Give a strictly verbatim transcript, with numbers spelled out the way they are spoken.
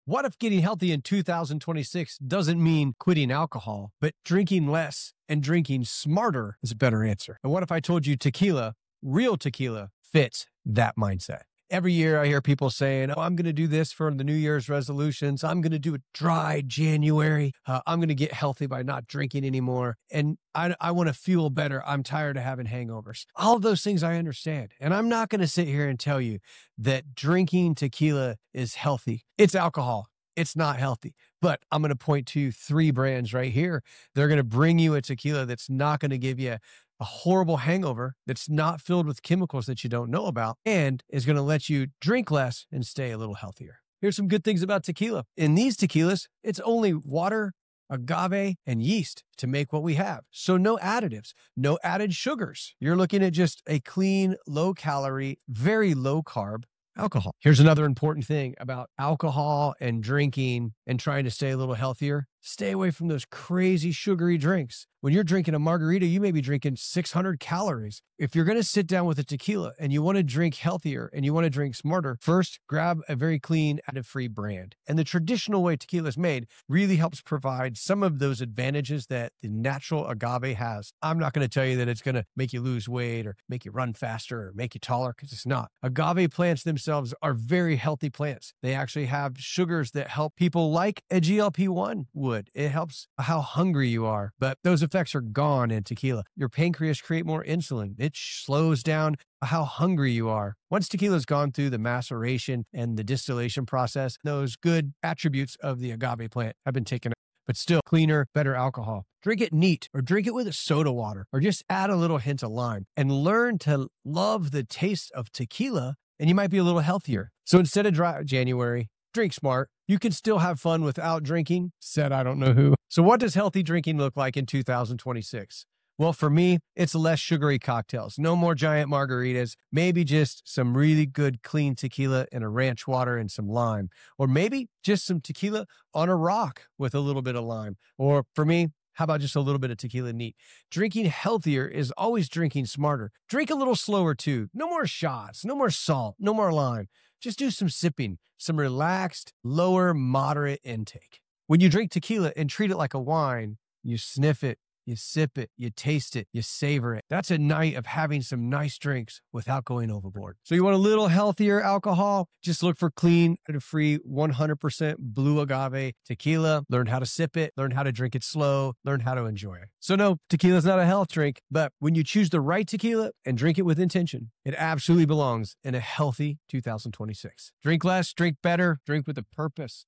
What if getting healthy in two thousand twenty-six doesn't mean quitting alcohol, but drinking less and drinking smarter is a better answer? And what if I told you tequila, real tequila, fits that mindset? Every year I hear people saying, oh, I'm going to do this for the New Year's resolutions. I'm going to do a dry January. Uh, I'm going to get healthy by not drinking anymore. And I, I want to feel better. I'm tired of having hangovers. All of those things I understand. And I'm not going to sit here and tell you that drinking tequila is healthy. It's alcohol. It's not healthy. But I'm going to point to three brands right here. They're going to bring you a tequila that's not going to give you a horrible hangover, that's not filled with chemicals that you don't know about, and is going to let you drink less and stay a little healthier. Here's some good things about tequila. In these tequilas, it's only water, agave, and yeast to make what we have. So no additives, no added sugars. You're looking at just a clean, low calorie, very low carb alcohol. Here's another important thing about alcohol and drinking and trying to stay a little healthier. Stay away from those crazy sugary drinks. When you're drinking a margarita, you may be drinking six hundred calories. If you're going to sit down with a tequila and you want to drink healthier and you want to drink smarter, first grab a very clean, additive-free brand. And the traditional way tequila is made really helps provide some of those advantages that the natural agave has. I'm not going to tell you that it's going to make you lose weight or make you run faster or make you taller, because it's not. Agave plants themselves are very healthy plants. They actually have sugars that help people like a G L P one would. It helps how hungry you are, but those effects are gone in tequila. Your pancreas create more insulin. It slows down how hungry you are. Once tequila's gone through the maceration and the distillation process, those good attributes of the agave plant have been taken out. But still cleaner, better alcohol. Drink it neat, or drink it with a soda water, or just add a little hint of lime and learn to love the taste of tequila, and you might be a little healthier. So instead of dry January, drink smart. You can still have fun without drinking, said I don't know who. So what does healthy drinking look like in two thousand twenty-six? Well, for me, it's less sugary cocktails. No more giant margaritas. Maybe just some really good clean tequila and a ranch water and some lime. Or maybe just some tequila on a rock with a little bit of lime. Or for me, how about just a little bit of tequila neat? Drinking healthier is always drinking smarter. Drink a little slower too. No more shots, no more salt, no more lime. Just do some sipping, some relaxed, lower, moderate intake. When you drink tequila and treat it like a wine, you sniff it, you sip it, you taste it, you savor it. That's a night of having some nice drinks without going overboard. So you want a little healthier alcohol? Just look for clean, free, one hundred percent blue agave tequila. Learn how to sip it, learn how to drink it slow, learn how to enjoy it. So no, tequila's not a health drink, but when you choose the right tequila and drink it with intention, it absolutely belongs in a healthy two thousand twenty-six. Drink less, drink better, drink with a purpose.